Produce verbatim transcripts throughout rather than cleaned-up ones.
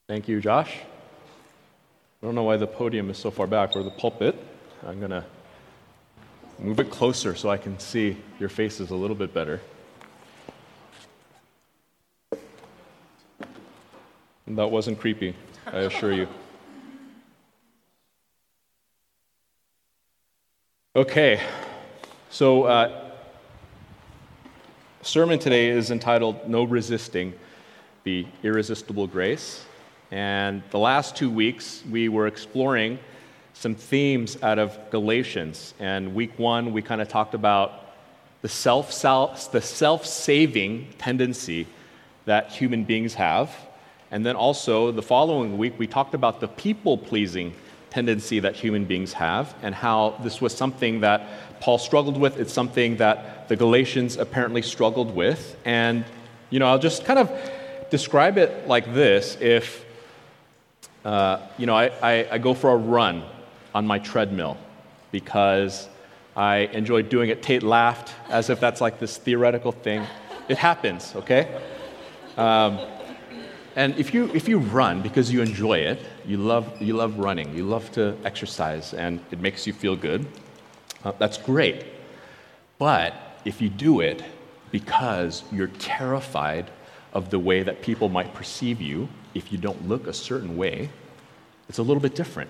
Thank you, Josh. I don't know why the podium is so far back, or the pulpit. I'm going to move it closer so I can see your faces a little bit better. And that wasn't creepy, I assure you. Okay, so uh, sermon today is entitled No Resisting the Irresistible Grace. And the last two weeks, we were exploring some themes out of Galatians. And week one, we kind of talked about the self the self-saving tendency that human beings have. And then also, the following week, we talked about the people-pleasing tendency that human beings have and how this was something that Paul struggled with. It's something that the Galatians apparently struggled with. And, you know, I'll just kind of describe it like this. If, uh, you know, I, I, I go for a run on my treadmill because I enjoy doing it. Tate laughed as if that's like this theoretical thing. It happens, okay? Um, and if you if you run because you enjoy it, you love you love running, you love to exercise, and it makes you feel good, uh, that's great. But if you do it because you're terrified of the way that people might perceive you if you don't look a certain way, it's a little bit different.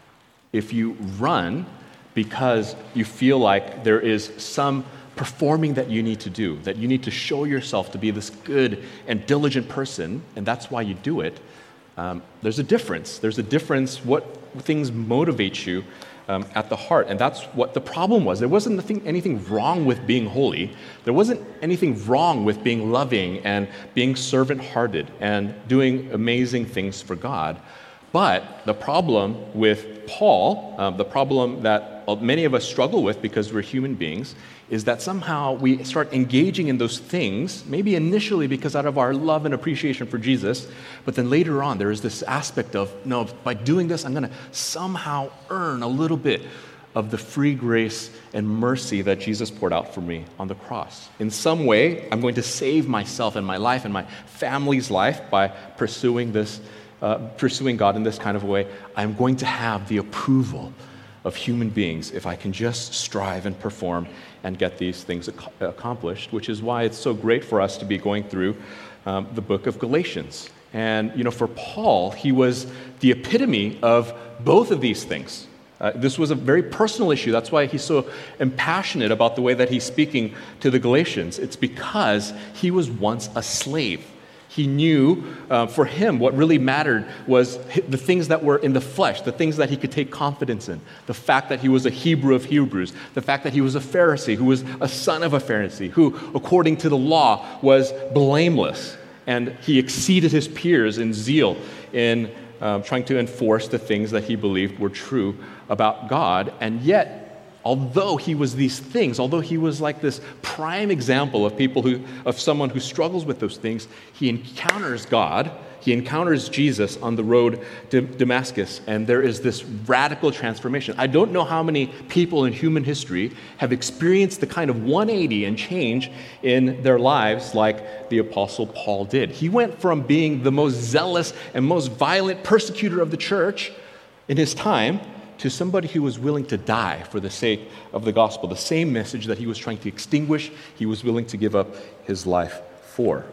If you run because you feel like there is some performing that you need to do, that you need to show yourself to be this good and diligent person, and that's why you do it, um, there's a difference. There's a difference what things motivate you um, at the heart, and that's what the problem was. There wasn't anything, anything wrong with being holy. There wasn't anything wrong with being loving and being servant-hearted and doing amazing things for God. But the problem with Paul, uh, the problem that many of us struggle with because we're human beings, is that somehow we start engaging in those things, maybe initially because out of our love and appreciation for Jesus, but then later on there is this aspect of, no, by doing this, I'm going to somehow earn a little bit of the free grace and mercy that Jesus poured out for me on the cross. In some way, I'm going to save myself and my life and my family's life by pursuing this, uh, pursuing God in this kind of a way. I'm going to have the approval of human beings if I can just strive and perform and get these things ac- accomplished, which is why it's so great for us to be going through um, the book of Galatians. And, you know, for Paul, he was the epitome of both of these things. Uh, this was a very personal issue. That's why he's so impassionate about the way that he's speaking to the Galatians. It's because he was once a slave. He knew uh, for him what really mattered was the things that were in the flesh, the things that he could take confidence in, the fact that he was a Hebrew of Hebrews, the fact that he was a Pharisee who was a son of a Pharisee, who, according to the law, was blameless. And he exceeded his peers in zeal in uh, trying to enforce the things that he believed were true about God. And yet, although he was these things, although he was like this prime example of people who, of someone who struggles with those things, he encounters God, he encounters Jesus on the road to Damascus, and there is this radical transformation. I don't know how many people in human history have experienced the kind of one eighty and change in their lives like the Apostle Paul did. He went from being the most zealous and most violent persecutor of the church in his time to somebody who was willing to die for the sake of the gospel. The same message that he was trying to extinguish, he was willing to give up his life for.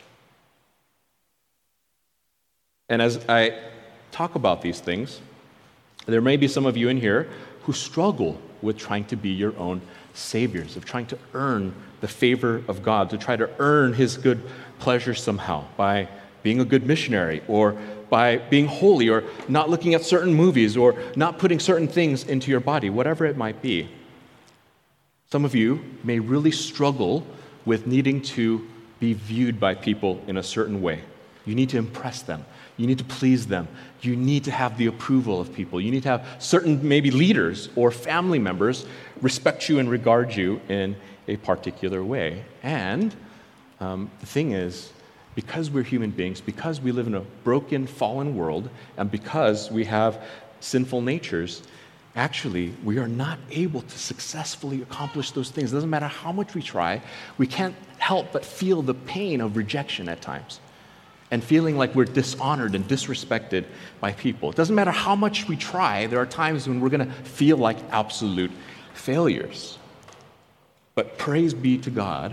And as I talk about these things, there may be some of you in here who struggle with trying to be your own saviors, of trying to earn the favor of God, to try to earn his good pleasure somehow by being a good missionary, or by being holy, or not looking at certain movies, or not putting certain things into your body, whatever it might be. Some of you may really struggle with needing to be viewed by people in a certain way. You need to impress them. You need to please them. You need to have the approval of people. You need to have certain maybe leaders or family members respect you and regard you in a particular way. And um, the thing is, because we're human beings, because we live in a broken, fallen world, and because we have sinful natures, actually, we are not able to successfully accomplish those things. It doesn't matter how much we try, we can't help but feel the pain of rejection at times. and feeling like we're dishonored and disrespected by people. It doesn't matter how much we try, there are times when we're going to feel like absolute failures. But praise be to God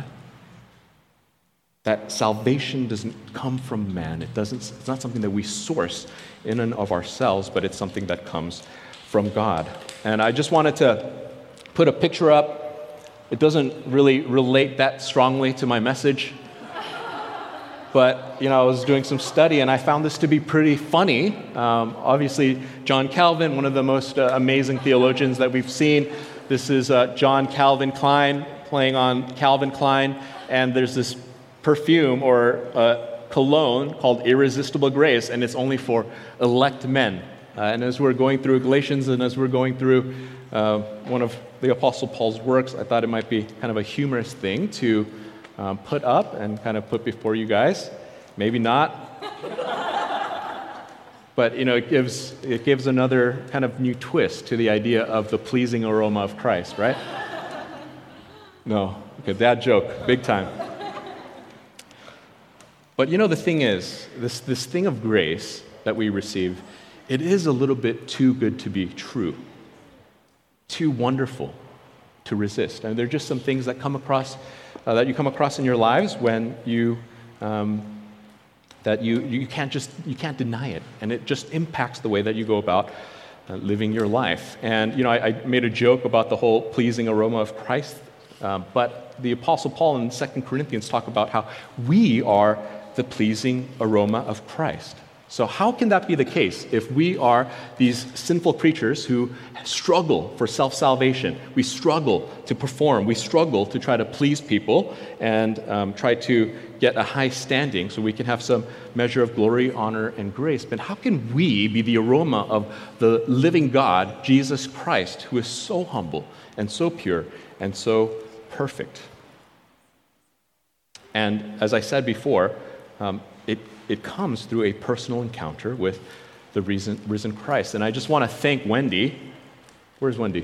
that salvation doesn't come from man. It doesn't, it's not something that we source in and of ourselves, but it's something that comes from God. And I just wanted to put a picture up. It doesn't really relate that strongly to my message. But, you know, I was doing some study and I found this to be pretty funny. Um, obviously, John Calvin, one of the most uh, amazing theologians that we've seen. This is uh, John Calvin Klein playing on Calvin Klein. And there's this perfume or uh, cologne called Irresistible Grace, and it's only for elect men. Uh, and as we're going through Galatians and as we're going through uh, one of the Apostle Paul's works, I thought it might be kind of a humorous thing to Um, put up and kind of put before you guys. Maybe not. But, you know, it gives it gives another kind of new twist to the idea of the pleasing aroma of Christ, right? No. Okay, bad joke. Big time. But, you know, the thing is, this, this thing of grace that we receive, it is a little bit too good to be true. Too wonderful to resist. And there are just some things that come across Uh, that you come across in your lives when you um, that you you can't just you can't deny it, and it just impacts the way that you go about uh, living your life. And you know, I, I made a joke about the whole pleasing aroma of Christ, uh, but the Apostle Paul in Second Corinthians talk about how we are the pleasing aroma of Christ. So how can that be the case if we are these sinful creatures who struggle for self-salvation? We struggle to perform. We struggle to try to please people and um, try to get a high standing so we can have some measure of glory, honor, and grace. But how can we be the aroma of the living God, Jesus Christ, who is so humble and so pure and so perfect? And as I said before, um, it It comes through a personal encounter with the risen, risen Christ. And I just want to thank Wendy. Where's Wendy?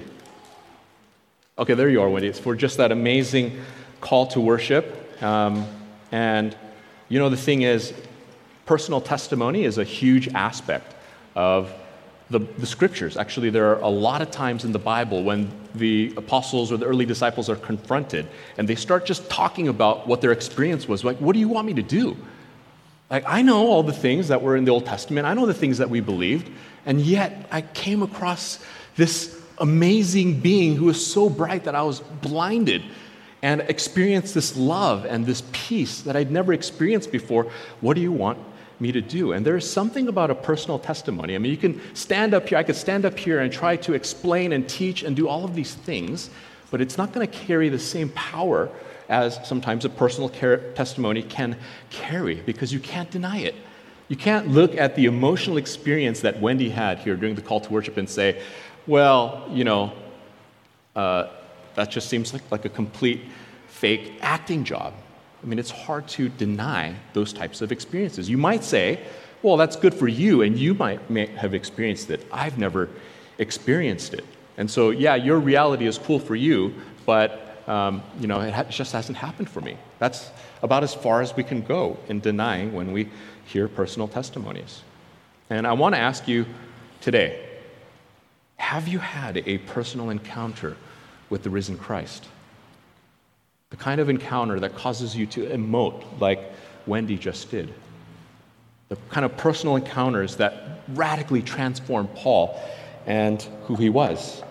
Okay, there you are, Wendy. It's for just that amazing call to worship. Um, and, you know, the thing is, personal testimony is a huge aspect of the, the Scriptures. Actually, there are a lot of times in the Bible when the apostles or the early disciples are confronted, and they start just talking about what their experience was. Like, what do you want me to do? Like, I know all the things that were in the Old Testament. I know the things that we believed. And yet, I came across this amazing being who was so bright that I was blinded and experienced this love and this peace that I'd never experienced before. What do you want me to do? And there is something about a personal testimony. I mean, you can stand up here. I could stand up here and try to explain and teach and do all of these things, but it's not going to carry the same power as sometimes a personal testimony can carry, because you can't deny it. You can't look at the emotional experience that Wendy had here during the call to worship and say, well, you know, uh, that just seems like, like a complete fake acting job. I mean, it's hard to deny those types of experiences. You might say, well, that's good for you, and you might may have experienced it. I've never experienced it. And so, yeah, your reality is cool for you, but Um, you know, it, ha- it just hasn't happened for me. That's about as far as we can go in denying when we hear personal testimonies. And I want to ask you today, have you had a personal encounter with the risen Christ? The kind of encounter that causes you to emote like Wendy just did. The kind of personal encounters that radically transformed Paul and who he was.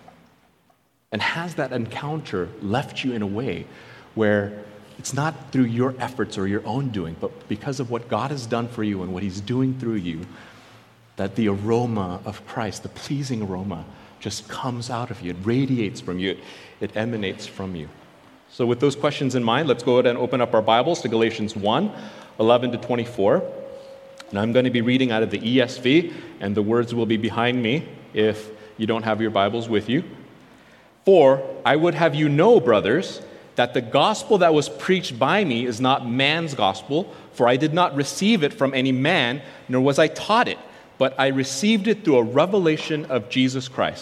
And has that encounter left you in a way where it's not through your efforts or your own doing, but because of what God has done for you and what he's doing through you, that the aroma of Christ, the pleasing aroma, just comes out of you. It radiates from you. It, it emanates from you. So with those questions in mind, let's go ahead and open up our Bibles to Galatians one, eleven to twenty-four. And I'm going to be reading out of the E S V, and the words will be behind me if you don't have your Bibles with you. For I would have you know, brothers, that the gospel that was preached by me is not man's gospel, for I did not receive it from any man, nor was I taught it, but I received it through a revelation of Jesus Christ.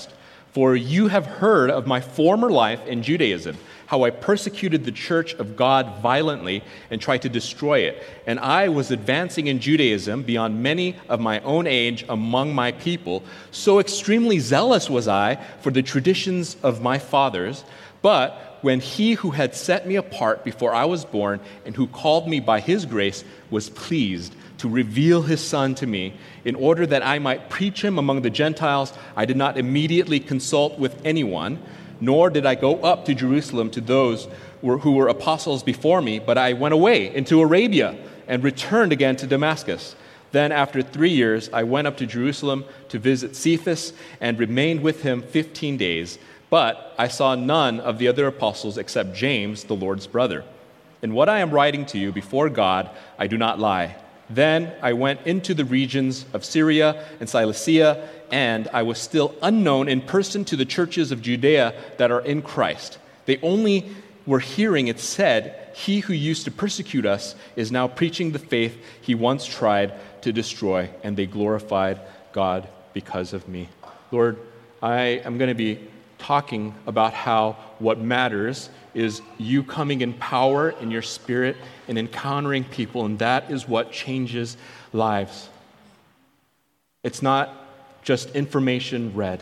For you have heard of my former life in Judaism, how I persecuted the church of God violently and tried to destroy it. And I was advancing in Judaism beyond many of my own age among my people. So extremely zealous was I for the traditions of my fathers. But when he who had set me apart before I was born and who called me by his grace was pleased to reveal his Son to me in order that I might preach him among the Gentiles, I did not immediately consult with anyone, nor did I go up to Jerusalem to those who were apostles before me, but I went away into Arabia and returned again to Damascus. Then after three years, I went up to Jerusalem to visit Cephas and remained with him fifteen days. But I saw none of the other apostles except James, the Lord's brother. In what I am writing to you before God, I do not lie. Then I went into the regions of Syria and Cilicia, and I was still unknown in person to the churches of Judea that are in Christ. They only were hearing it said, he who used to persecute us is now preaching the faith he once tried to destroy, and they glorified God because of me. Lord, I am going to be talking about how what matters is you coming in power in your spirit and encountering people, and that is what changes lives. It's not just information read.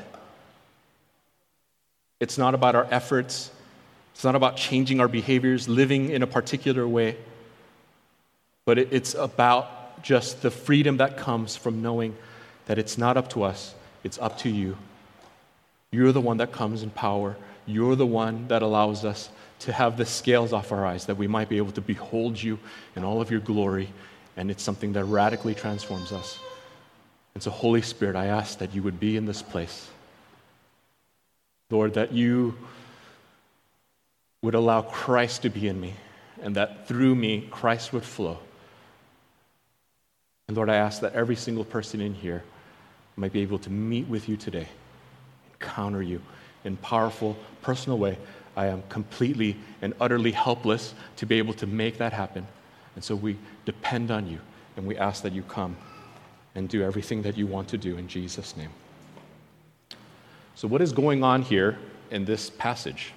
It's not about our efforts. It's not about changing our behaviors, living in a particular way. But it, it's about just the freedom that comes from knowing that it's not up to us, it's up to you. You're the one that comes in power. You're the one that allows us to have the scales off our eyes, that we might be able to behold you in all of your glory, and it's something that radically transforms us. And so, Holy Spirit, I ask that you would be in this place. Lord, that you would allow Christ to be in me, and that through me, Christ would flow. And Lord, I ask that every single person in here might be able to meet with you today, encounter you in a powerful, personal way. I am completely and utterly helpless to be able to make that happen. And so we depend on you, and we ask that you come and do everything that you want to do in Jesus' name. So what is going on here in this passage?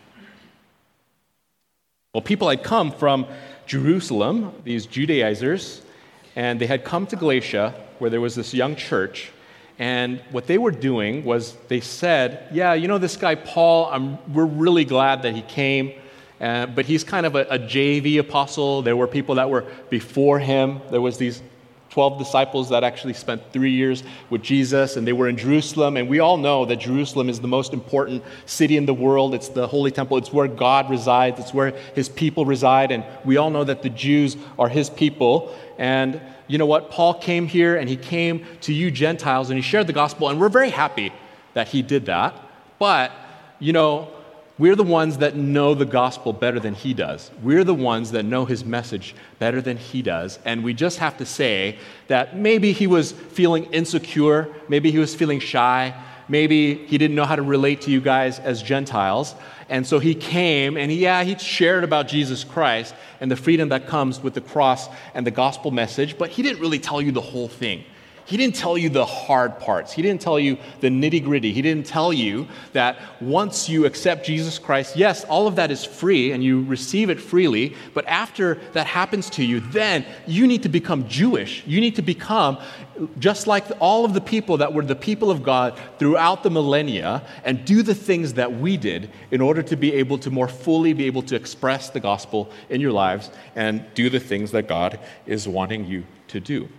Well, people had come from Jerusalem, these Judaizers, and they had come to Galatia, where there was this young church. And what they were doing was they said, yeah, you know this guy Paul, I'm, we're really glad that he came, uh, but he's kind of a, a J V apostle. There were people that were before him. There was these twelve disciples that actually spent three years with Jesus, and they were in Jerusalem. And we all know that Jerusalem is the most important city in the world. It's the Holy Temple. It's where God resides. It's where his people reside. And we all know that the Jews are his people. And you know what? Paul came here, and he came to you Gentiles, and he shared the gospel, and we're very happy that he did that. But, you know, we're the ones that know the gospel better than he does. We're the ones that know his message better than he does. And we just have to say that maybe he was feeling insecure. Maybe he was feeling shy. Maybe he didn't know how to relate to you guys as Gentiles. And so he came, and he, yeah, he shared about Jesus Christ and the freedom that comes with the cross and the gospel message, but he didn't really tell you the whole thing. He didn't tell you the hard parts. He didn't tell you the nitty-gritty. He didn't tell you that once you accept Jesus Christ, yes, all of that is free and you receive it freely, but after that happens to you, then you need to become Jewish. You need to become just like all of the people that were the people of God throughout the millennia and do the things that we did in order to be able to more fully be able to express the gospel in your lives and do the things that God is wanting you to do.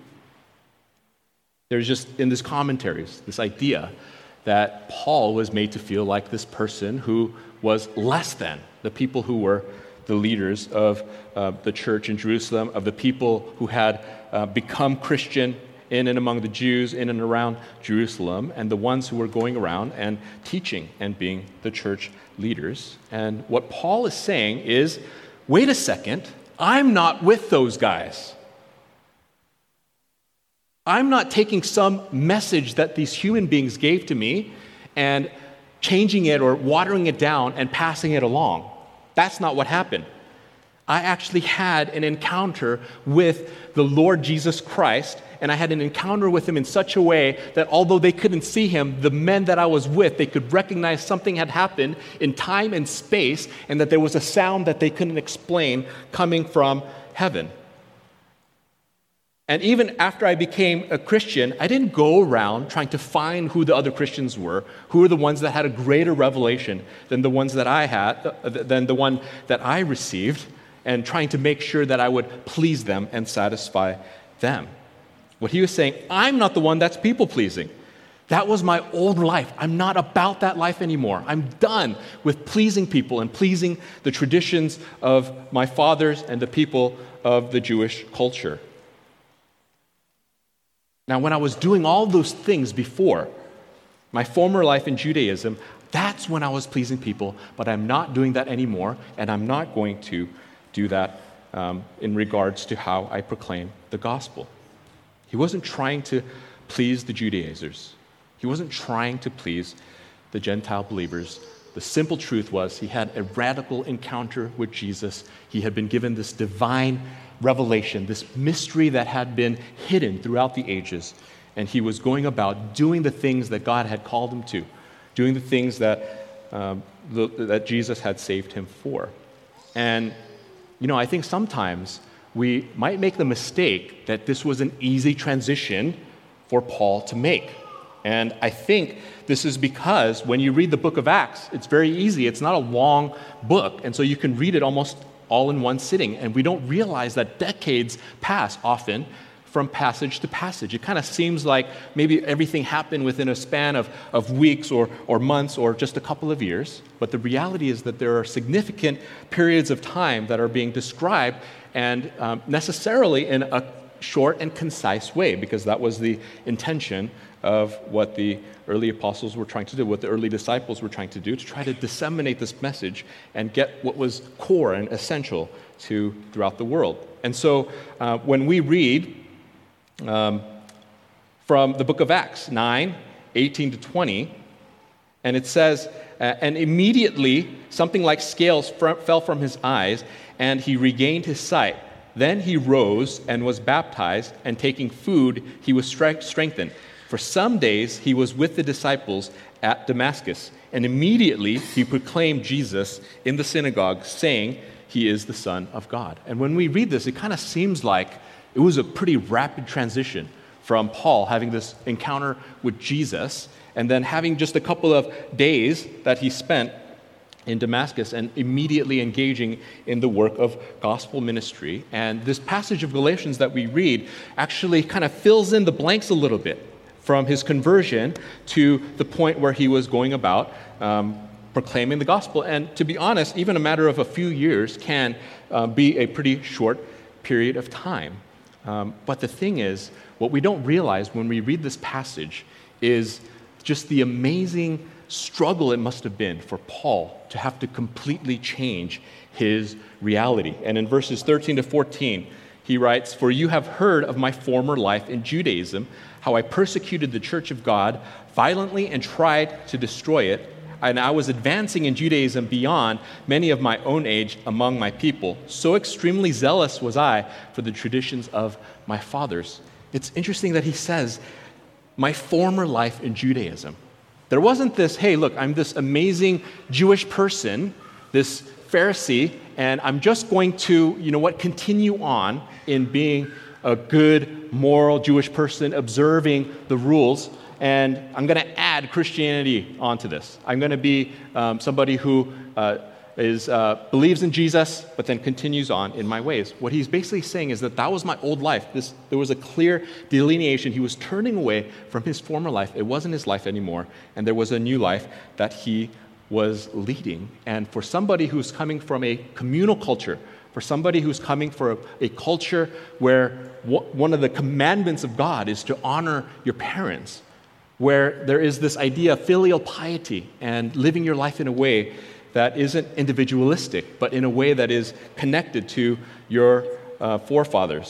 There's just, in this commentaries, this idea that Paul was made to feel like this person who was less than the people who were the leaders of uh, the church in Jerusalem, of the people who had uh, become Christian in and among the Jews in and around Jerusalem, and the ones who were going around and teaching and being the church leaders. And what Paul is saying is, wait a second, I'm not with those guys. I'm not taking some message that these human beings gave to me and changing it or watering it down and passing it along. That's not what happened. I actually had an encounter with the Lord Jesus Christ, and I had an encounter with him in such a way that although they couldn't see him, the men that I was with, they could recognize something had happened in time and space, and that there was a sound that they couldn't explain coming from heaven. And even after I became a Christian, I didn't go around trying to find who the other Christians were, who were the ones that had a greater revelation than the ones that I had, than the one that I received, and trying to make sure that I would please them and satisfy them. What he was saying, I'm not the one that's people-pleasing. That was my old life. I'm not about that life anymore. I'm done with pleasing people and pleasing the traditions of my fathers and the people of the Jewish culture. Now, when I was doing all those things before, my former life in Judaism, that's when I was pleasing people, but I'm not doing that anymore, and I'm not going to do that um, in regards to how I proclaim the gospel. He wasn't trying to please the Judaizers. He wasn't trying to please the Gentile believers. The simple truth was he had a radical encounter with Jesus. He had been given this divine revelation, this mystery that had been hidden throughout the ages, and he was going about doing the things that God had called him to, doing the things that um, the, that Jesus had saved him for. And, you know, I think sometimes we might make the mistake that this was an easy transition for Paul to make. And I think this is because when you read the book of Acts, it's very easy. It's not a long book, and so you can read it almost all in one sitting. And we don't realize that decades pass often from passage to passage. It kind of seems like maybe everything happened within a span of, of weeks or, or months or just a couple of years. But the reality is that there are significant periods of time that are being described, and um, necessarily in a short and concise way, because that was the intention of what the early apostles were trying to do, what the early disciples were trying to do, to try to disseminate this message and get what was core and essential to throughout the world. And so uh, when we read um, from the book of Acts nine, eighteen to twenty, and it says, uh, and immediately something like scales fr- fell from his eyes, and he regained his sight. Then he rose and was baptized, and taking food, he was stre- strengthened. For some days he was with the disciples at Damascus, and immediately he proclaimed Jesus in the synagogue, saying, he is the Son of God. And when we read this, it kind of seems like it was a pretty rapid transition from Paul having this encounter with Jesus, and then having just a couple of days that he spent in Damascus and immediately engaging in the work of gospel ministry. And this passage of Galatians that we read actually kind of fills in the blanks a little bit from his conversion to the point where he was going about um, proclaiming the gospel. And to be honest, even a matter of a few years can uh, be a pretty short period of time. Um, but the thing is, what we don't realize when we read this passage is just the amazing struggle it must have been for Paul to have to completely change his reality. And in verses thirteen to fourteen, he writes, "For you have heard of my former life in Judaism, how I persecuted the church of God violently and tried to destroy it. And I was advancing in Judaism beyond many of my own age among my people. So extremely zealous was I for the traditions of my fathers." It's interesting that he says, my former life in Judaism. There wasn't this, hey, look, I'm this amazing Jewish person, this Pharisee, and I'm just going to, you know what, continue on in being a good, moral Jewish person, observing the rules, and I'm going to add Christianity onto this. I'm going to be um, somebody who uh, is uh, believes in Jesus, but then continues on in my ways. What he's basically saying is that that was my old life. This, there was a clear delineation. He was turning away from his former life. It wasn't his life anymore, and there was a new life that he was leading. And for somebody who's coming from a communal culture, for somebody who's coming from a, a culture where w- one of the commandments of God is to honor your parents, where there is this idea of filial piety and living your life in a way that isn't individualistic, but in a way that is connected to your uh, forefathers.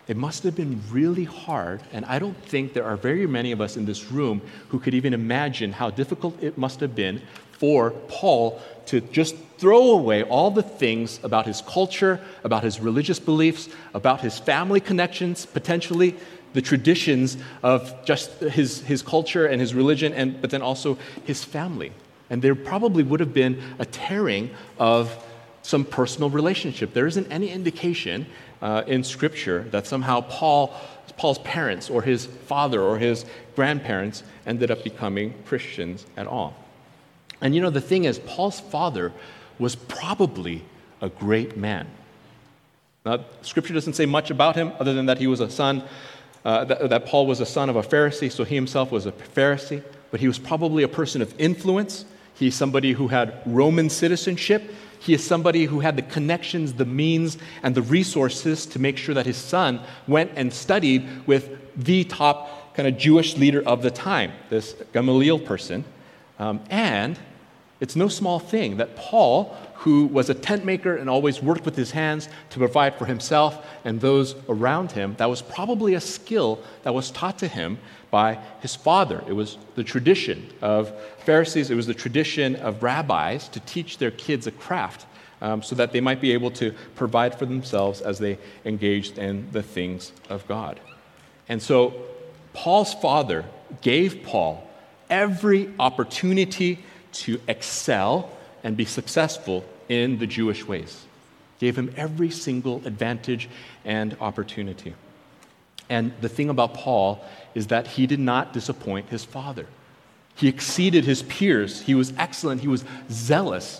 It must have been really hard, and I don't think there are very many of us in this room who could even imagine how difficult it must have been for Paul to just throw away all the things about his culture, about his religious beliefs, about his family connections, potentially the traditions of just his, his culture and his religion, and but then also his family. And there probably would have been a tearing of some personal relationship. There isn't any indication uh, in Scripture that somehow Paul, Paul's parents or his father or his grandparents ended up becoming Christians at all. And you know, the thing is, Paul's father was probably a great man. Now, Scripture doesn't say much about him other than that he was a son, uh, that, that Paul was a son of a Pharisee, so he himself was a Pharisee, but he was probably a person of influence. He's somebody who had Roman citizenship. He is somebody who had the connections, the means, and the resources to make sure that his son went and studied with the top kind of Jewish leader of the time, this Gamaliel person. Um, and it's no small thing that Paul, who was a tent maker and always worked with his hands to provide for himself and those around him, that was probably a skill that was taught to him by his father. It was the tradition of Pharisees, it was the tradition of rabbis to teach their kids a craft um, so that they might be able to provide for themselves as they engaged in the things of God. And so Paul's father gave Paul every opportunity to excel and be successful in the Jewish ways. Gave him every single advantage and opportunity. And the thing about Paul is that he did not disappoint his father. He exceeded his peers. He was excellent. He was zealous.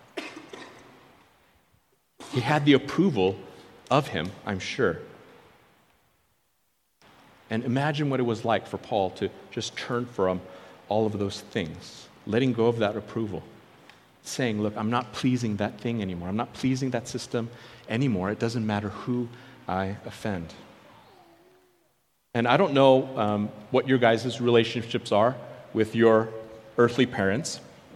He had the approval of him, I'm sure. And imagine what it was like for Paul to just turn from all of those things, letting go of that approval, saying, look, I'm not pleasing that thing anymore. I'm not pleasing that system anymore. It doesn't matter who I offend. And I don't know um, what your guys' relationships are with your earthly parents.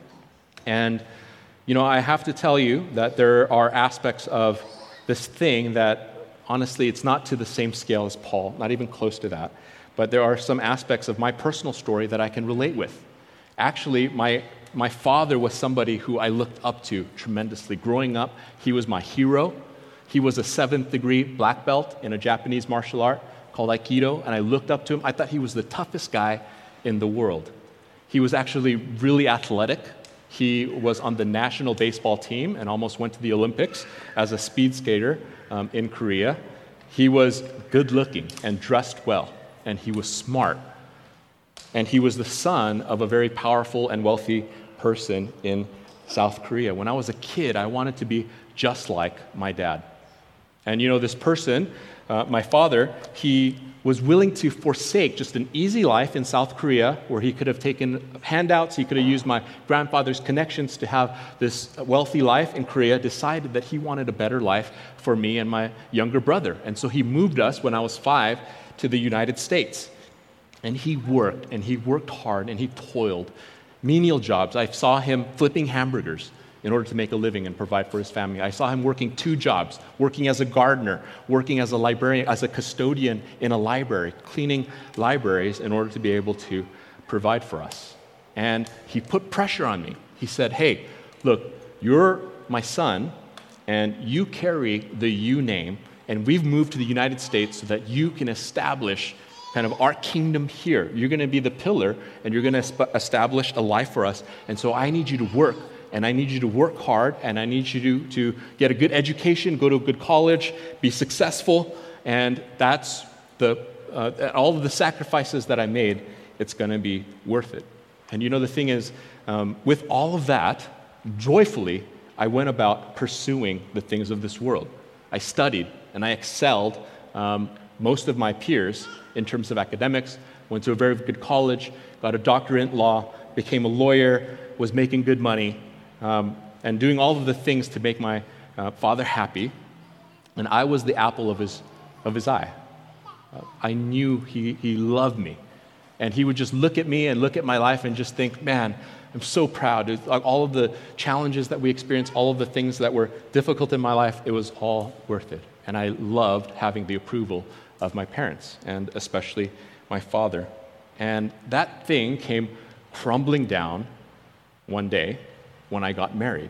And, you know, I have to tell you that there are aspects of this thing that, honestly, it's not to the same scale as Paul, not even close to that. But there are some aspects of my personal story that I can relate with. Actually, my my father was somebody who I looked up to tremendously. Growing up, he was my hero. He was a seventh degree black belt in a Japanese martial art called Aikido, and I looked up to him. I thought he was the toughest guy in the world. He was actually really athletic. He was on the national baseball team and almost went to the Olympics as a speed skater um, in Korea. He was good-looking and dressed well, and he was smart. And he was the son of a very powerful and wealthy person in South Korea. When I was a kid, I wanted to be just like my dad. And you know, this person, uh, my father, he was willing to forsake just an easy life in South Korea where he could have taken handouts, he could have used my grandfather's connections to have this wealthy life in Korea, decided that he wanted a better life for me and my younger brother. And so he moved us when I was five to the United States. And he worked, and he worked hard, and he toiled. Menial jobs. I saw him flipping hamburgers in order to make a living and provide for his family. I saw him working two jobs, working as a gardener, working as a librarian, as a custodian in a library, cleaning libraries in order to be able to provide for us. And he put pressure on me. He said, hey, look, you're my son, and you carry the you name, and we've moved to the United States so that you can establish kind of our kingdom here. You're going to be the pillar, and you're going to sp- establish a life for us. And so I need you to work, and I need you to work hard, and I need you to, to get a good education, go to a good college, be successful, and that's the uh, all of the sacrifices that I made, it's going to be worth it. And you know, the thing is, um, with all of that, joyfully, I went about pursuing the things of this world. I studied, and I excelled um, most of my peers in terms of academics, went to a very good college, got a doctorate in law, became a lawyer, was making good money, um, and doing all of the things to make my uh, father happy. And I was the apple of his of his eye. Uh, I knew he, he loved me. And he would just look at me and look at my life and just think, man, I'm so proud. It's like all of the challenges that we experienced, all of the things that were difficult in my life, it was all worth it. And I loved having the approval of my parents, and especially my father. And that thing came crumbling down one day when I got married.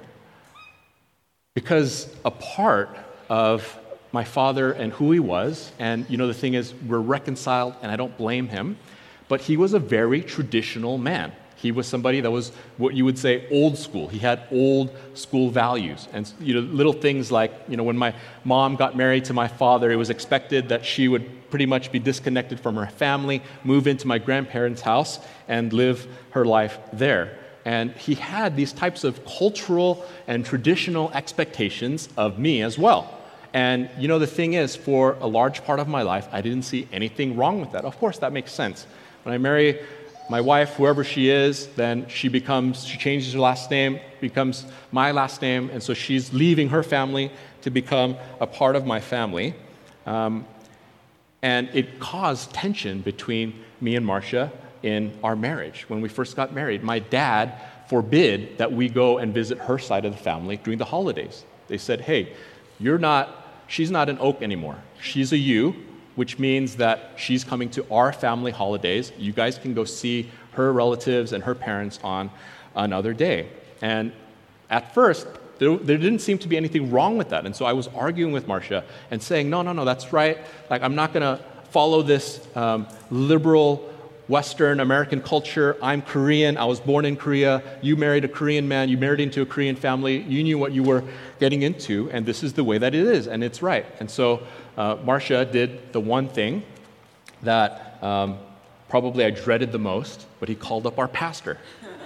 Because a part of my father and who he was, and you know, the thing is, we're reconciled, and I don't blame him, but he was a very traditional man. He was somebody that was what you would say old school. He had old school values. And you know, little things like, you know, when my mom got married to my father, it was expected that she would pretty much be disconnected from her family, move into my grandparents' house, and live her life there. And he had these types of cultural and traditional expectations of me as well. And you know, the thing is, for a large part of my life, I didn't see anything wrong with that. Of course, that makes sense. When I marry my wife, whoever she is, then she becomes, she changes her last name, becomes my last name, and so she's leaving her family to become a part of my family. Um, and it caused tension between me and Marcia in our marriage. When we first got married, my dad forbid that we go and visit her side of the family during the holidays. They said, hey, you're not, she's not an Oak anymore. She's a you, which means that she's coming to our family holidays. You guys can go see her relatives and her parents on another day. And at first, there, there didn't seem to be anything wrong with that. And so I was arguing with Marcia and saying, no, no, no, that's right. Like, I'm not going to follow this um, liberal Western American culture. I'm Korean. I was born in Korea. You married a Korean man. You married into a Korean family. You knew what you were getting into, and this is the way that it is, and it's right. And so uh, Marcia did the one thing that um, probably I dreaded the most, but he called up our pastor.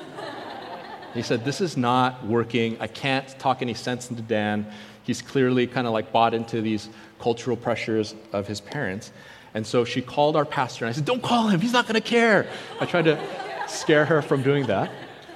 He said, this is not working. I can't talk any sense into Dan. He's clearly kind of like bought into these cultural pressures of his parents. And so she called our pastor, and I said, don't call him, he's not going to care. I tried to scare her from doing that.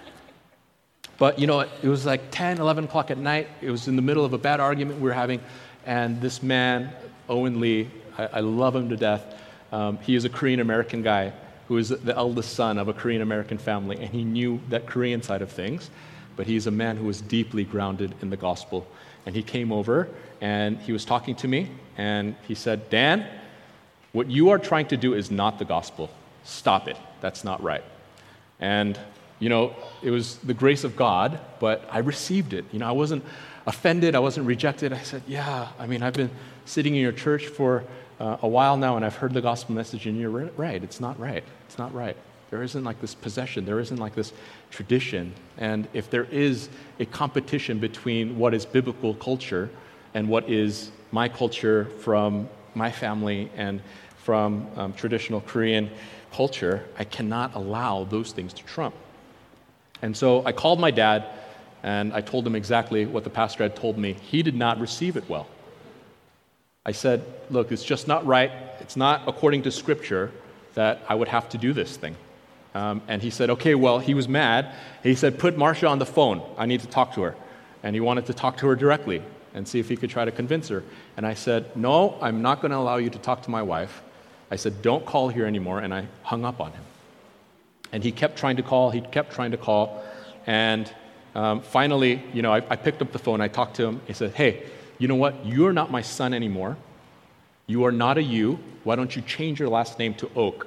But, you know, it was like ten, eleven o'clock at night. It was in the middle of a bad argument we were having, and this man, Owen Lee, I, I love him to death. Um, he is a Korean-American guy who is the eldest son of a Korean-American family, and he knew that Korean side of things, but he's a man who was deeply grounded in the gospel. And he came over, and he was talking to me, and he said, Dan, what you are trying to do is not the gospel. Stop it. That's not right. And, you know, it was the grace of God, but I received it. You know, I wasn't offended. I wasn't rejected. I said, yeah, I mean, I've been sitting in your church for uh, a while now, and I've heard the gospel message, and you're right. It's not right. It's not right. There isn't like this possession. There isn't like this tradition. And if there is a competition between what is biblical culture and what is my culture from my family and from um, traditional Korean culture, I cannot allow those things to trump. And so I called my dad, and I told him exactly what the pastor had told me. He did not receive it well. I said, look, it's just not right. It's not according to Scripture that I would have to do this thing. Um, and he said, okay, well, he was mad. He said, put Marcia on the phone. I need to talk to her. And he wanted to talk to her directly and see if he could try to convince her. And I said, no, I'm not going to allow you to talk to my wife. I said, don't call here anymore, and I hung up on him. And he kept trying to call, he kept trying to call, and um, finally, you know, I, I picked up the phone, I talked to him, he said, hey, you know what, you're not my son anymore, you are not a you, why don't you change your last name to Oak?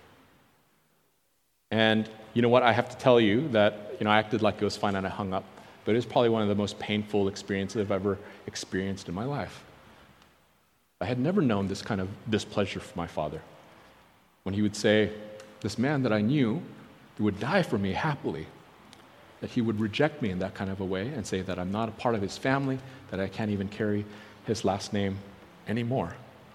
And you know what, I have to tell you that, you know, I acted like it was fine and I hung up, but it was probably one of the most painful experiences I've ever experienced in my life. I had never known this kind of displeasure from my father. When he would say, this man that I knew who would die for me happily, that he would reject me in that kind of a way and say that I'm not a part of his family, that I can't even carry his last name anymore.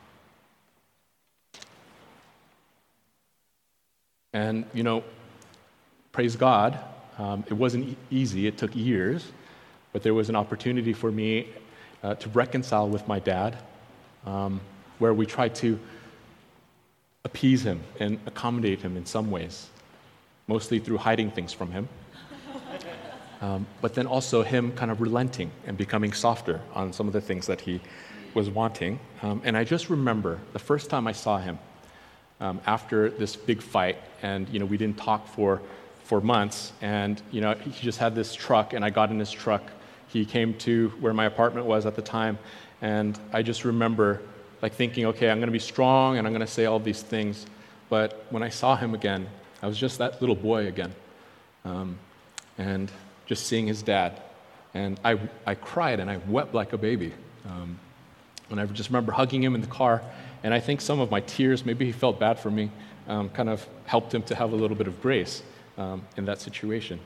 And, you know, praise God, um, it wasn't e- easy, it took years, but there was an opportunity for me uh, to reconcile with my dad, Um, where we try to appease him and accommodate him in some ways, mostly through hiding things from him, um, but then also him kind of relenting and becoming softer on some of the things that he was wanting. Um, and I just remember the first time I saw him um, after this big fight, and you know we didn't talk for for months, and you know he just had this truck, and I got in his truck. He came to where my apartment was at the time. And I just remember like thinking, okay, I'm going to be strong and I'm going to say all these things. But when I saw him again, I was just that little boy again. Um, and just seeing his dad. And I, I cried and I wept like a baby. Um, and I just remember hugging him in the car. And I think some of my tears, maybe he felt bad for me, um, kind of helped him to have a little bit of grace um, in that situation.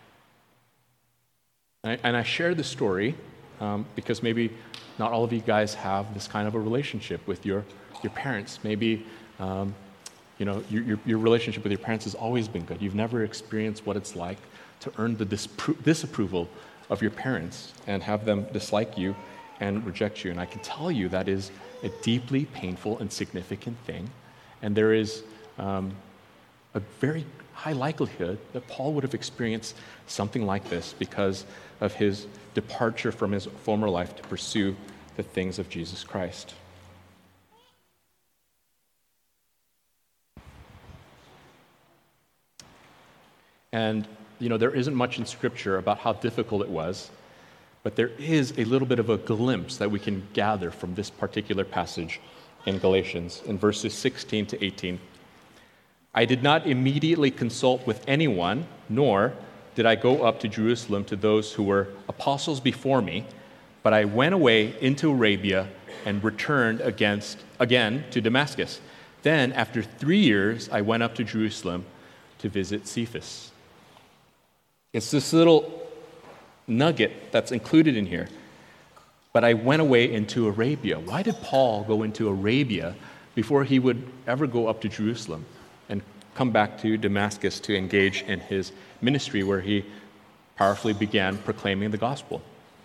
And I, and I share this story um, because maybe not all of you guys have this kind of a relationship with your, your parents. Maybe um, you know your, your, your relationship with your parents has always been good. You've never experienced what it's like to earn the dispro- disapproval of your parents and have them dislike you and reject you. And I can tell you that is a deeply painful and significant thing. And there is um, a very high likelihood that Paul would have experienced something like this because of his departure from his former life to pursue the things of Jesus Christ. And, you know, there isn't much in Scripture about how difficult it was, but there is a little bit of a glimpse that we can gather from this particular passage in Galatians, in verses sixteen to eighteen. I did not immediately consult with anyone, nor did I go up to Jerusalem to those who were apostles before me, but I went away into Arabia and returned against, again to Damascus. Then, after three years, I went up to Jerusalem to visit Cephas. It's this little nugget that's included in here. But I went away into Arabia. Why did Paul go into Arabia before he would ever go up to Jerusalem and come back to Damascus to engage in his ministry where he powerfully began proclaiming the gospel?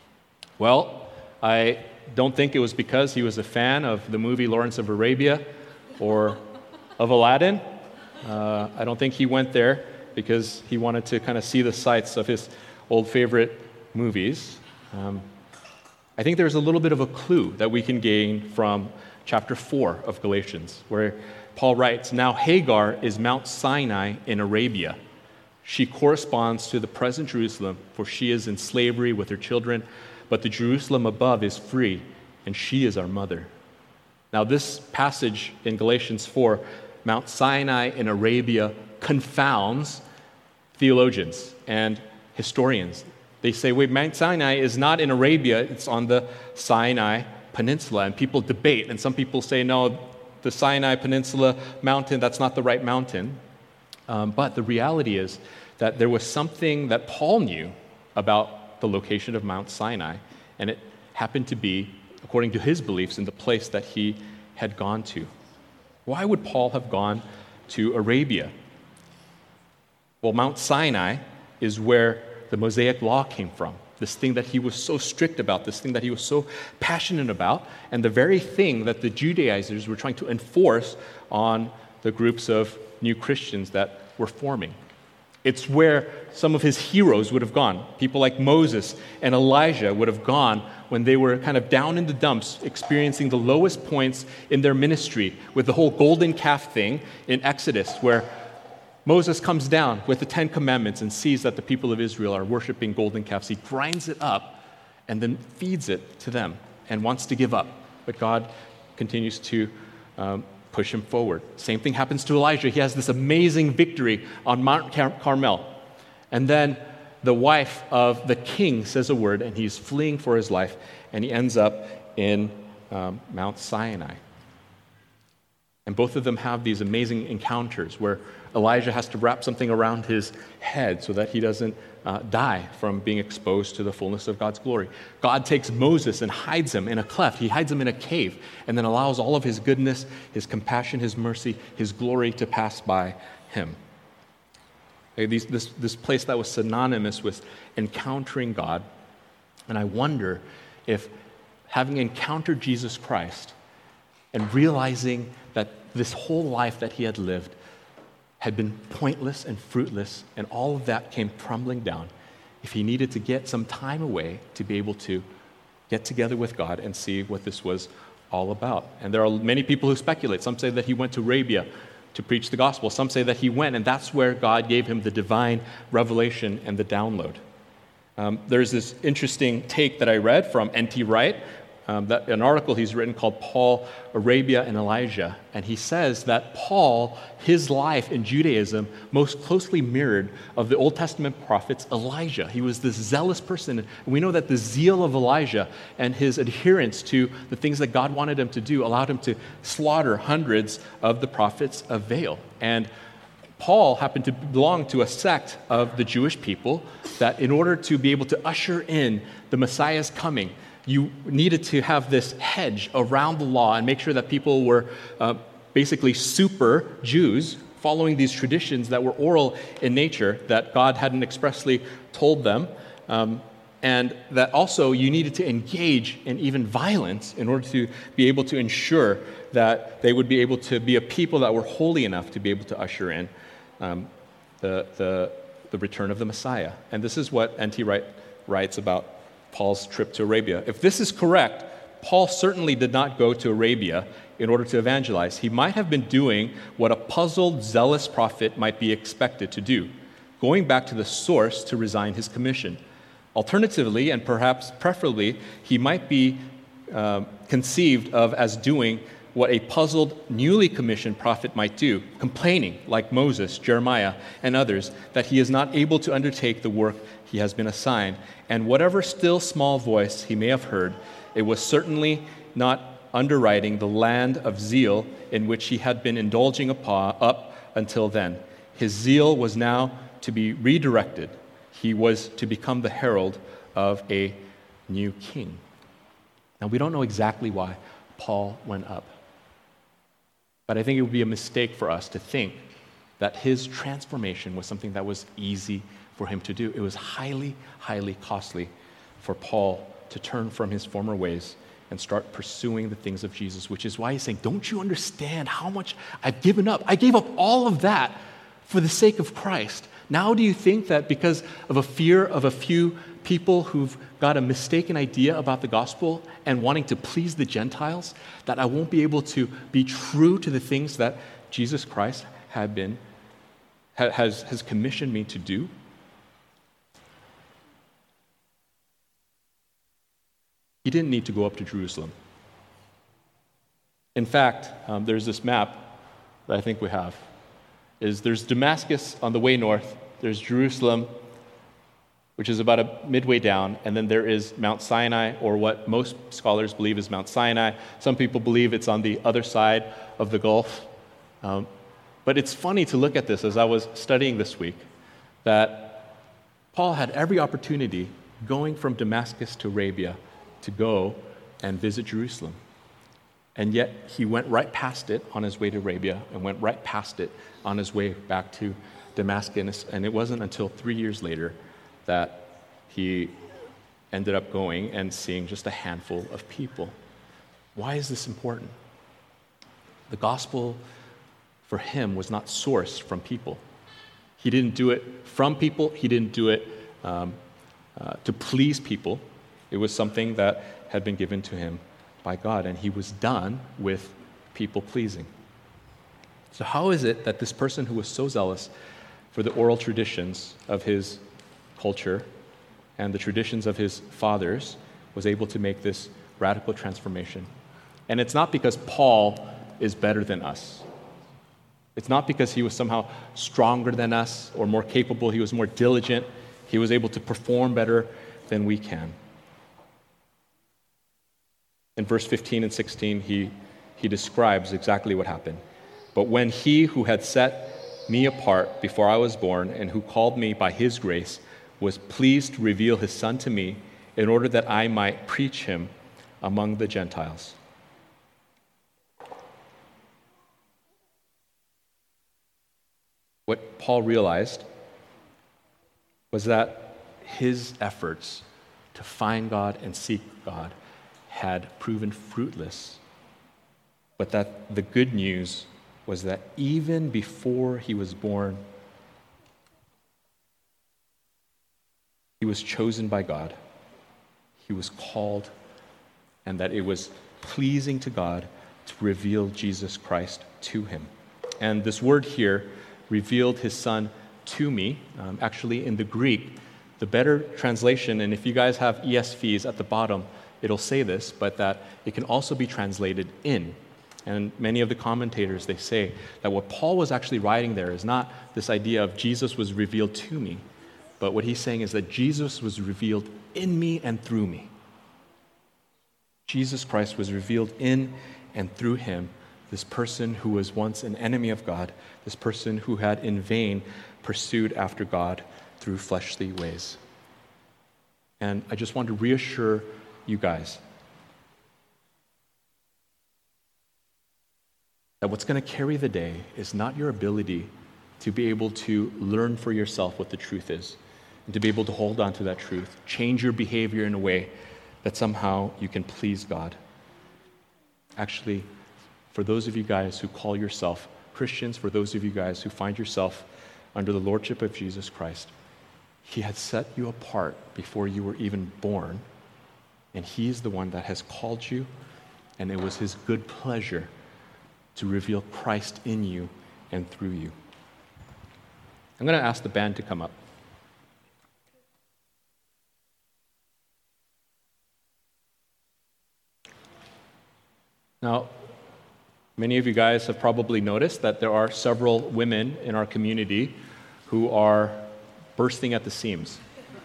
Well, I don't think it was because he was a fan of the movie Lawrence of Arabia or of Aladdin. Uh, I don't think he went there because he wanted to kind of see the sights of his old favorite movies. Um, I think there's a little bit of a clue that we can gain from chapter four of Galatians, where Paul writes, Now Hagar is Mount Sinai in Arabia. She corresponds to the present Jerusalem, for she is in slavery with her children, but the Jerusalem above is free, and she is our mother. Now this passage in Galatians four, Mount Sinai in Arabia, confounds theologians and historians. They say, wait, Mount Sinai is not in Arabia, it's on the Sinai Peninsula. And people debate, and some people say, no, the Sinai Peninsula mountain, that's not the right mountain. Um, but the reality is that there was something that Paul knew about the location of Mount Sinai, and it happened to be, according to his beliefs, in the place that he had gone to. Why would Paul have gone to Arabia? Well, Mount Sinai is where the Mosaic Law came from, this thing that he was so strict about, this thing that he was so passionate about, and the very thing that the Judaizers were trying to enforce on the groups of new Christians that were forming. It's where some of his heroes would have gone. People like Moses and Elijah would have gone when they were kind of down in the dumps, experiencing the lowest points in their ministry with the whole golden calf thing in Exodus, where Moses comes down with the Ten Commandments and sees that the people of Israel are worshiping golden calves. He grinds it up and then feeds it to them and wants to give up. But God continues to um, push him forward. Same thing happens to Elijah. He has this amazing victory on Mount Car- Carmel. And then the wife of the king says a word, and he's fleeing for his life, and he ends up in um, Mount Sinai. And both of them have these amazing encounters where Elijah has to wrap something around his head so that he doesn't uh, die from being exposed to the fullness of God's glory. God takes Moses and hides him in a cleft. He hides him in a cave and then allows all of his goodness, his compassion, his mercy, his glory to pass by him. Okay, these, this, this place that was synonymous with encountering God. And I wonder if having encountered Jesus Christ and realizing that this whole life that he had lived had been pointless and fruitless, and all of that came crumbling down, if he needed to get some time away to be able to get together with God and see what this was all about. And there are many people who speculate. Some say that he went to Arabia to preach the gospel. Some say that he went, and that's where God gave him the divine revelation and the download. Um, there's this interesting take that I read from N T Wright, um, that an article he's written called Paul, Arabia, and Elijah. And he says that Paul, his life in Judaism, most closely mirrored of the Old Testament prophets Elijah. He was this zealous person. And we know that the zeal of Elijah and his adherence to the things that God wanted him to do allowed him to slaughter hundreds of the prophets of Baal. And Paul happened to belong to a sect of the Jewish people that in order to be able to usher in the Messiah's coming, you needed to have this hedge around the law and make sure that people were uh, basically super Jews, following these traditions that were oral in nature, that God hadn't expressly told them, um, and that also you needed to engage in even violence in order to be able to ensure that they would be able to be a people that were holy enough to be able to usher in um, the, the, the return of the Messiah. And this is what N T Wright writes about Paul's trip to Arabia. If this is correct, Paul certainly did not go to Arabia in order to evangelize. He might have been doing what a puzzled, zealous prophet might be expected to do, going back to the source to resign his commission. Alternatively, and perhaps preferably, he might be uh, conceived of as doing what a puzzled, newly commissioned prophet might do, complaining, like Moses, Jeremiah, and others, that he is not able to undertake the work he has been assigned. And whatever still small voice he may have heard, it was certainly not underwriting the land of zeal in which he had been indulging upon, up until then. His zeal was now to be redirected. He was to become the herald of a new king. Now, we don't know exactly why Paul went up, but I think it would be a mistake for us to think that his transformation was something that was easy for him to do. It was highly, highly costly for Paul to turn from his former ways and start pursuing the things of Jesus, which is why he's saying, don't you understand how much I've given up? I gave up all of that for the sake of Christ. Now do you think that because of a fear of a few people who've got a mistaken idea about the gospel and wanting to please the Gentiles, that I won't be able to be true to the things that Jesus Christ had been, has, has commissioned me to do? He didn't need to go up to Jerusalem. In fact, um, there's this map that I think we have. Is there's Damascus on the way north, there's Jerusalem, which is about a midway down, and then there is Mount Sinai, or what most scholars believe is Mount Sinai. Some people believe it's on the other side of the Gulf. Um, but it's funny to look at this as I was studying this week, that Paul had every opportunity going from Damascus to Arabia to go and visit Jerusalem. And yet he went right past it on his way to Arabia and went right past it on his way back to Damascus. And it wasn't until three years later that he ended up going and seeing just a handful of people. Why is this important? The gospel for him was not sourced from people. He didn't do it from people. He didn't do it um, uh, to please people. It was something that had been given to him by God, and he was done with people-pleasing. So how is it that this person who was so zealous for the oral traditions of his culture and the traditions of his fathers was able to make this radical transformation? And it's not because Paul is better than us. It's not because he was somehow stronger than us or more capable. He was more diligent. He was able to perform better than we can. In verse fifteen and sixteen, he, he describes exactly what happened. But when he who had set me apart before I was born and who called me by his grace was pleased to reveal his Son to me in order that I might preach him among the Gentiles. What Paul realized was that his efforts to find God and seek God had proven fruitless, but that the good news was that even before he was born, he was chosen by God, he was called, and that it was pleasing to God to reveal Jesus Christ to him. And this word here, revealed his Son to me, um, actually in the Greek, the better translation, and if you guys have E S Vs at the bottom, it'll say this, but that it can also be translated in. And many of the commentators, they say that what Paul was actually writing there is not this idea of Jesus was revealed to me, but what he's saying is that Jesus was revealed in me and through me. Jesus Christ was revealed in and through him, this person who was once an enemy of God, this person who had in vain pursued after God through fleshly ways. And I just want to reassure you guys that what's going to carry the day is not your ability to be able to learn for yourself what the truth is, and to be able to hold on to that truth, change your behavior in a way that somehow you can please God. Actually, for those of you guys who call yourself Christians, for those of you guys who find yourself under the lordship of Jesus Christ, he had set you apart before you were even born, and he is the one that has called you, and it was his good pleasure to reveal Christ in you and through you. I'm going to ask the band to come up. Now, many of you guys have probably noticed that there are several women in our community who are bursting at the seams.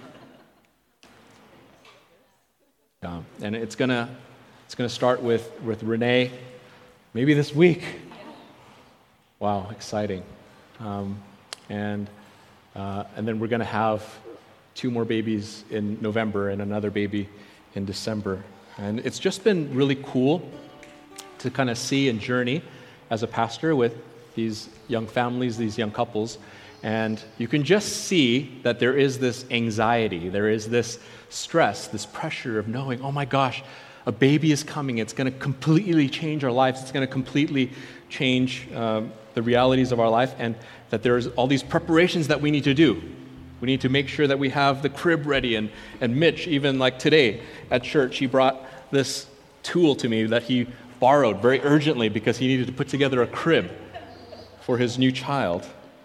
Yeah, and it's gonna it's gonna start with, with Renee, maybe this week. Wow, exciting. Um, and uh, and then we're gonna have two more babies in November and another baby in December. And it's just been really cool to kind of see and journey as a pastor with these young families, these young couples. And you can just see that there is this anxiety, there is this stress, this pressure of knowing, oh my gosh, a baby is coming. It's going to completely change our lives. It's going to completely change um, the realities of our life, and that there's all these preparations that we need to do. We need to make sure that we have the crib ready. And, and Mitch, even like today at church, he brought this tool to me that he borrowed very urgently because he needed to put together a crib for his new child.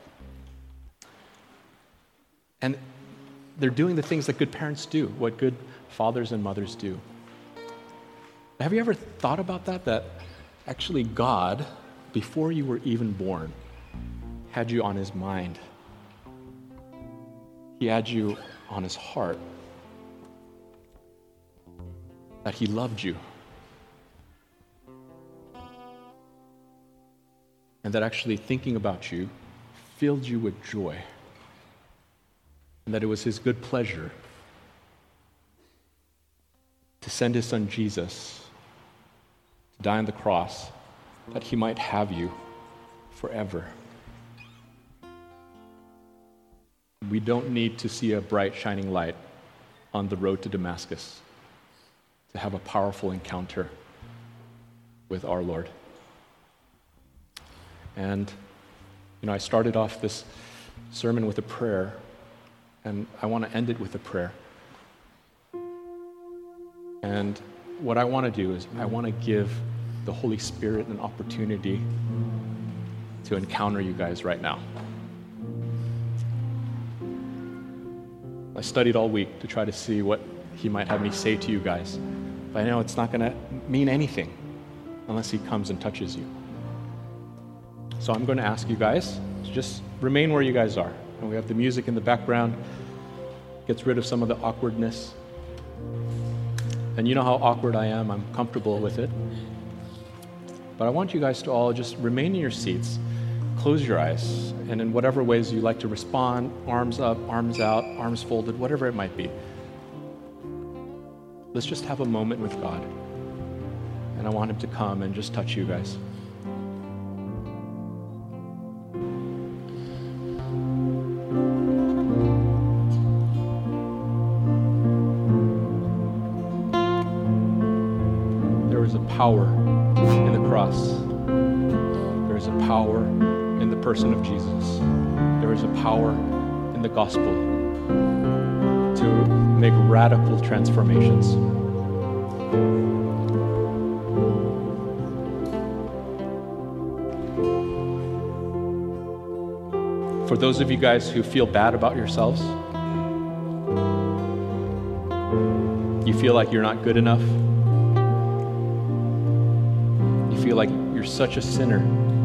And they're doing the things that good parents do, what good fathers and mothers do. Have you ever thought about that? That actually God, before you were even born, had you on his mind. He had you on his heart. That he loved you. And that actually thinking about you filled you with joy. And that it was his good pleasure to send his son Jesus to die on the cross that he might have you forever. We don't need to see a bright shining light on the road to Damascus to have a powerful encounter with our Lord. And, you know, I started off this sermon with a prayer, and I want to end it with a prayer. And what I want to do is I want to give the Holy Spirit an opportunity to encounter you guys right now. I studied all week to try to see what he might have me say to you guys. But I know it's not going to mean anything unless he comes and touches you. So I'm going to ask you guys to just remain where you guys are. And we have the music in the background. Gets rid of some of the awkwardness. And you know how awkward I am. I'm comfortable with it. But I want you guys to all just remain in your seats, close your eyes, and in whatever ways you like to respond, arms up, arms out, arms folded, whatever it might be. Let's just have a moment with God. And I want him to come and just touch you guys. Power in the cross. There is a power in the person of Jesus. There is a power in the gospel to make radical transformations. For those of you guys who feel bad about yourselves, you you feel like you're not good enough? You feel like you're such a sinner.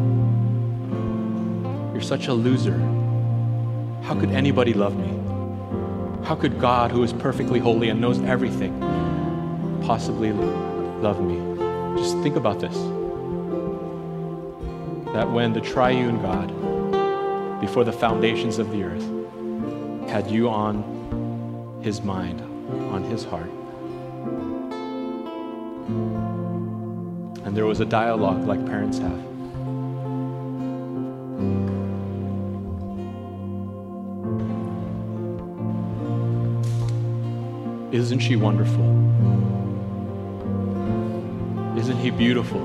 You're such a loser. How could anybody love me? How could God, who is perfectly holy and knows everything, possibly love me? Just think about this. That when the triune God, before the foundations of the earth, had you on his mind, on his heart, and there was a dialogue like parents have. Isn't she wonderful? Isn't he beautiful?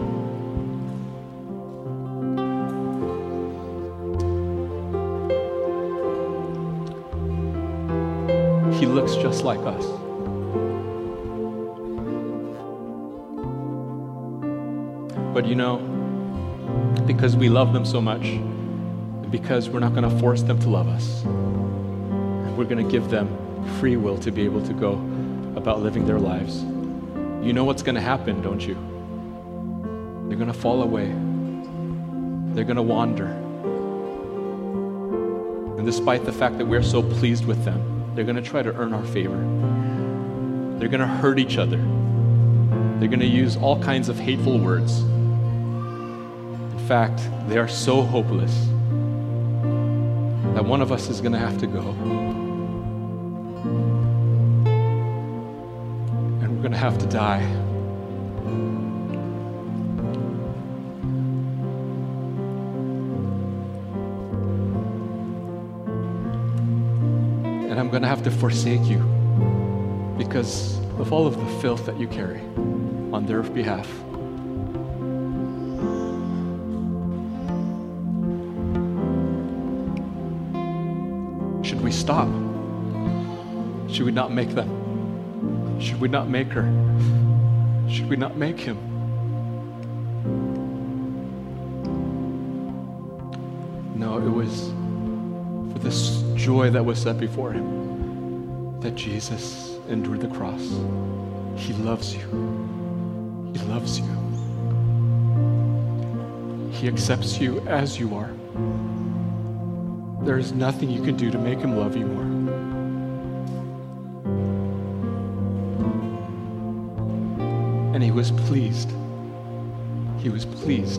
He looks just like us. But you know, because we love them so much, and because we're not going to force them to love us, and we're going to give them free will to be able to go about living their lives, you know what's going to happen, don't you? They're going to fall away. They're going to wander. And despite the fact that we're so pleased with them, they're going to try to earn our favor. They're going to hurt each other. They're going to use all kinds of hateful words. In fact, they are so hopeless that one of us is going to have to go. And we're going to have to die. And I'm going to have to forsake you because of all of the filth that you carry on their behalf. Should we stop? Should we not make them? Should we not make her? Should we not make him? No, it was for this joy that was set before him that Jesus endured the cross. He loves you. He loves you. He accepts you as you are. There is nothing you can do to make him love you more. And he was pleased. He was pleased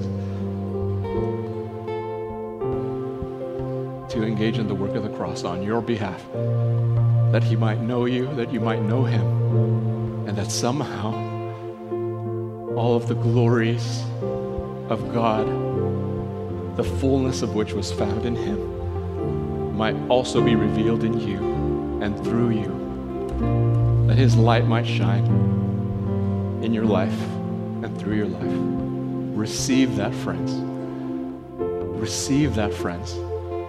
to engage in the work of the cross on your behalf, that he might know you, that you might know him, and that somehow all of the glories of God, the fullness of which was found in him, might also be revealed in you and through you, that his light might shine in your life and through your life. Receive that, friends. Receive that, friends.